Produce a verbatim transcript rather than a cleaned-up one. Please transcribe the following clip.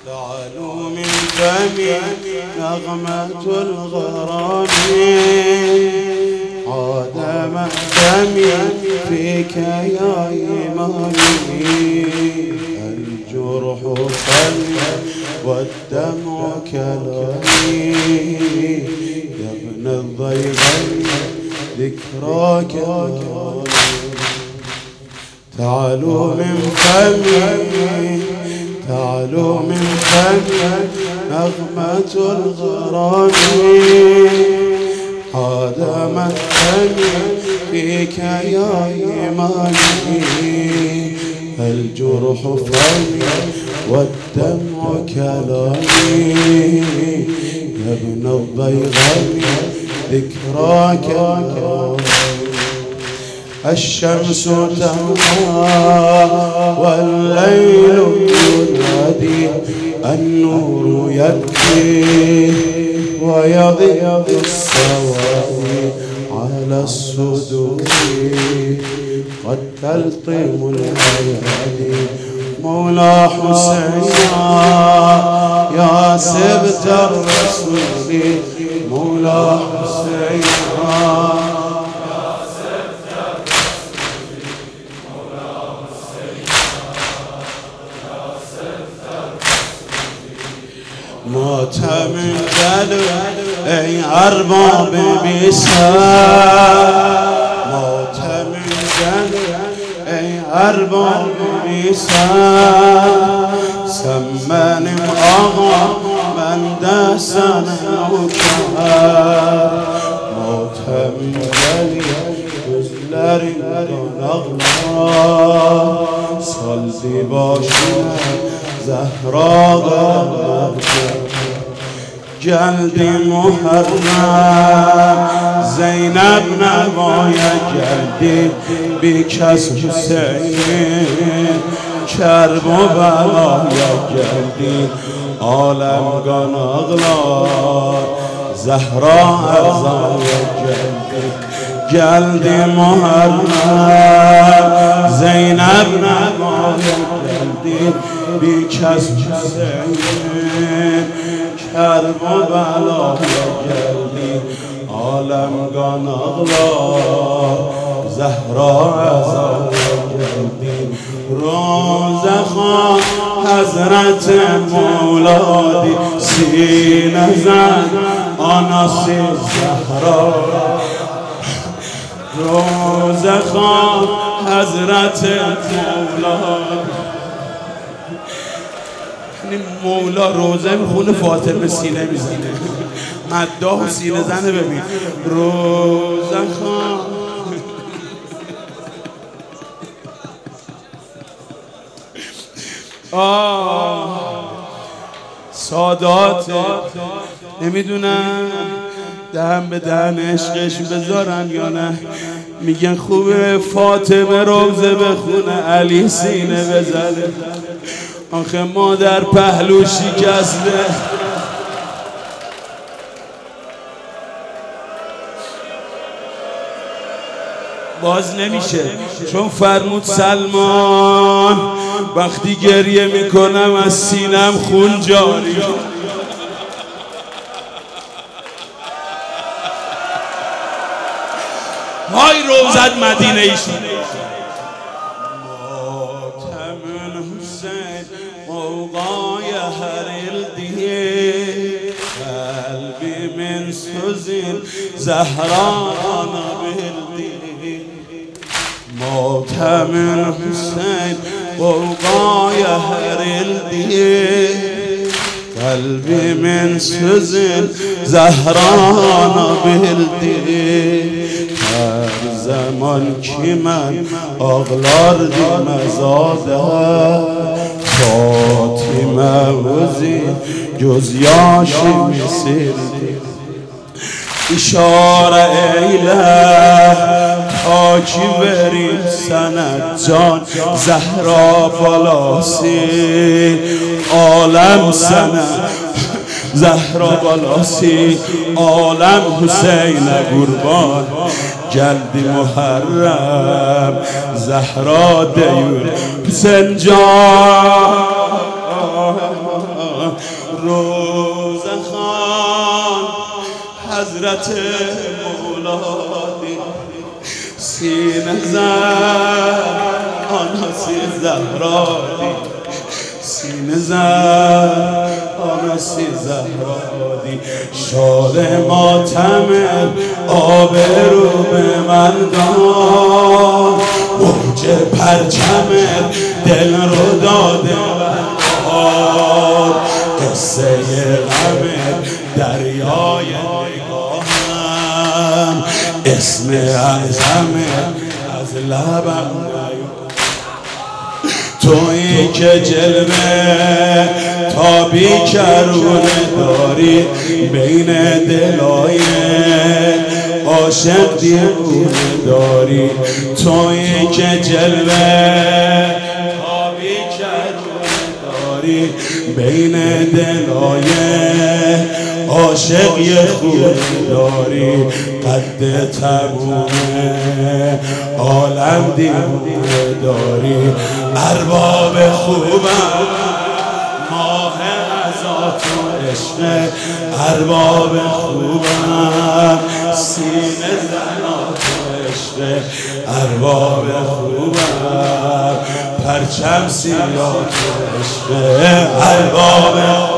تعالوا من فمي نغمة الغرام عاد مهتمي فيك يا إمامي الجرح قلبي والدمع كلامي يا ابن الضيغم ذكراك تعالوا من فمي تعالوا من فمي نغمة الغرام هذا مهتمي فيك يا إمامي الجرح فمي والدمع كلامي يا ابن الضيغم ذكراك الشمس تمضى والليل ينادي النور يبكي ويضيء السواد على الصدور قد تلطم الأيادي مولا حسين يا سبت الرسول مولا حسين موت من قلب اي ارباب بسام موت من قلب اي ارباب بسام سماني آقا من دستن نوکر موت من قلب gözlerin kanaklar saldi başına Zehra qanaqlar geldi Muharrem Zeynep nevaya geldi bir kez Hüseyin Kerb و belaya geldi alem qanaqlar Zehra erzaya geldi geldi Muharrem Zeynep nevaya geldi bir kez Hüseyin Kerb و belaya geldi alem qanaqlar Zehra ezaya geldi Rozexan Hazret Mevladi sine zed anası Zehra Rozexan Hazret Mevladi مولا روزه میخونه فاطمه سینه میزنه مداح و سینه زنه ببین روزه خان آه سادات نمیدونم دهن به دهن عشقش بذارن یا نه میگن خوبه فاطمه روزه بخونه علی سینه بزنه آخه مادر پهلو شکسته باز نمیشه چون فرمود سلمان وقتی گریه میکنم از سینم خون جاری های روزت مدینه ایشون موقای هر الدیه قلبی من سوزین زهرانا بلدیه موت من حسین موقای هر الدیه قلبی من سوزین زهرانا بلدیه هر زمان کی من ağlardım azade Fatime vüzi gözyaşımı sildi İşare eyle ta ki verim sana can Zehra balası alem sana Zehra balası alem Hüseyin'e kurban geldi Muharrem Zehra deyur Hüseyin can روزه خان حضرت مولادی سینه زد آناسی زهرادی سینه زد آناسی زهرادی شال ماتم آب رو به من داد موج پرچم دل رو داده قصه غم دریای نگاهم اسم اعظم از لبم نیاد تویی که جلوه تا بیکرونه داری بین دلای عاشق دیوونه داری تویی که جلوه تا بیکرونه داری بین دلای عاشق یه خونه داری قد تمومه عالم دیوونه داری ارباب خوبم ماه ازات و عشق ارباب خوبم سینه زنات و عشق ارباب خوبم پرچم سیات و عشق ارباب